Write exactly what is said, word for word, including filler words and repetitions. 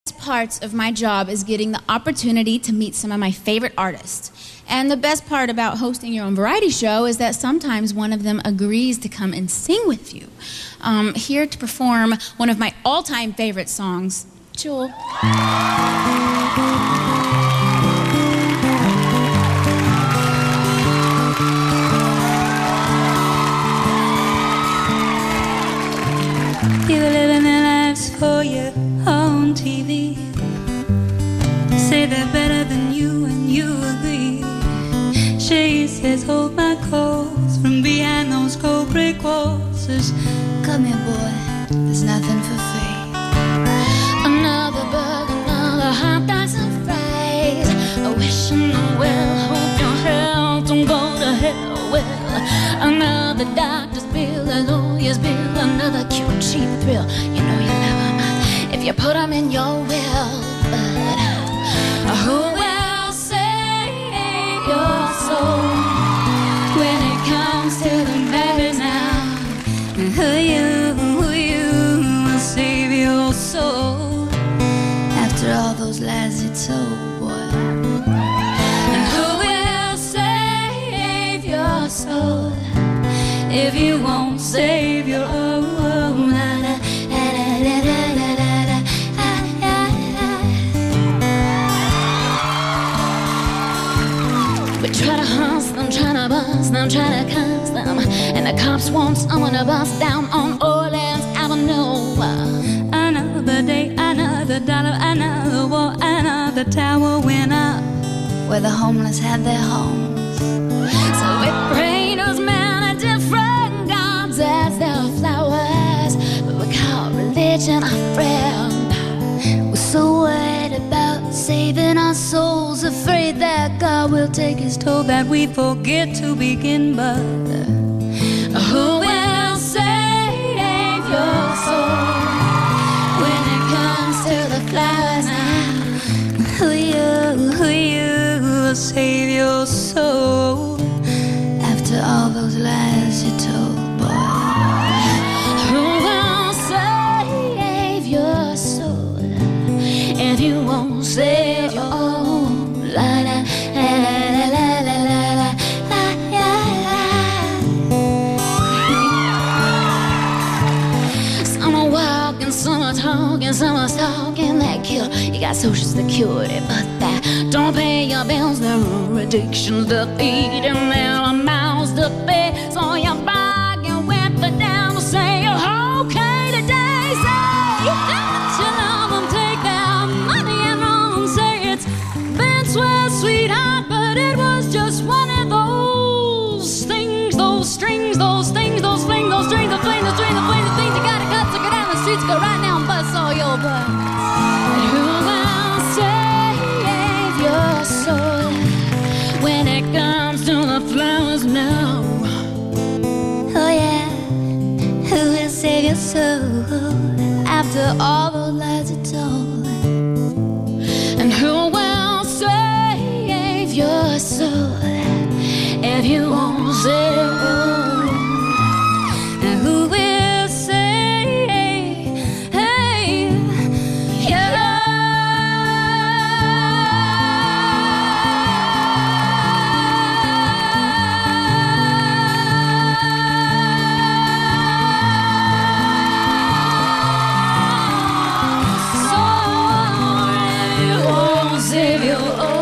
Parts of my job is getting the opportunity to meet some of my favorite artists. And the best part about hosting your own variety show is that sometimes one of them agrees to come and sing with you. Um, here to perform one of my all-time favorite songs, Jewel. People living their lives for you on T V. Say they're better than you and you agree. She says hold my calls from behind those cold brick walls. Says come here boy, there's nothing for free. Another bug, another hot dozen fries. A wish and a well, hope your health don't go to hell. Well, another doctor's bill, a lawyer's bill, another cute cheap thrill. You know you love 'em if you put 'em in your will. But uh, who will save your soul when it comes to the babies now? Who you, who you will save your soul after all those lies you told, boy? And who will save your soul if you won't save your own? We try to hustle them, try to bust them, try to cuss them, and the cops want someone to bust down on Orleans Avenue. Another day, another dollar, another war, another tower went up where the homeless had their homes. So we pray those many different gods as their flowers, but we call religion our friend. We're so worried about saving our souls, afraid that God will take his toll, that we forget to begin. But who will save your soul when it comes to the flowers now? Who you, who you will save your soul after all those lies you told, boy? Who will save your soul if you won't save your own? La la la la la la la la la. Some are walking, some are talking, some are talking that kill. You got social security, but that don't pay your bills. There are addictions to feed and there are mouths to feed. So you're bargaining with the devil, say you're okay today. Say you love them, take their money and run. Say it's been swell, sweetheart, but it was just one of those things, those strings, those things, those flings, those strings, the flame, the string, the flame, the things you gotta cut. So go down the streets, go right now and bust all your butts. Who will save your soul when it comes to the flowers now? oh yeah, who will save your soul after all those lies you told? And who will save your soul if you won't save your own? And who will say, hey, yeah. So if you won't save your own.